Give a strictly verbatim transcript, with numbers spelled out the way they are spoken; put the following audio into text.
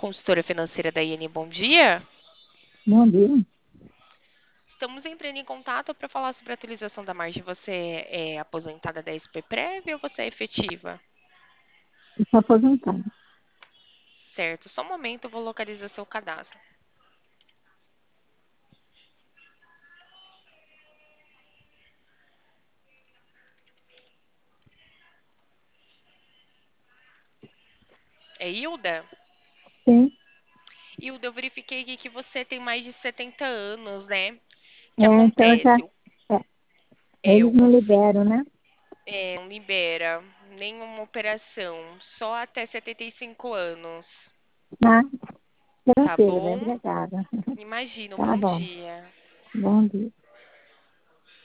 consultora financeira da I N. Bom dia. Bom dia. Estamos entrando em contato para falar sobre a atualização da margem. Você é aposentada da S P Prev ou você é efetiva? Estou aposentada. Certo, só um momento, eu vou localizar seu cadastro. É Hilda? Sim, Hilda, eu verifiquei aqui que você tem mais de setenta anos, né? O que é, então já. acontece? O- É, É, o eles não confi... liberam, né? é, não libera nenhuma operação, só até setenta e cinco anos. Ah, Tá tranquilo, bem bom? obrigada. Imagino, Tá bom bom. dia. Bom dia.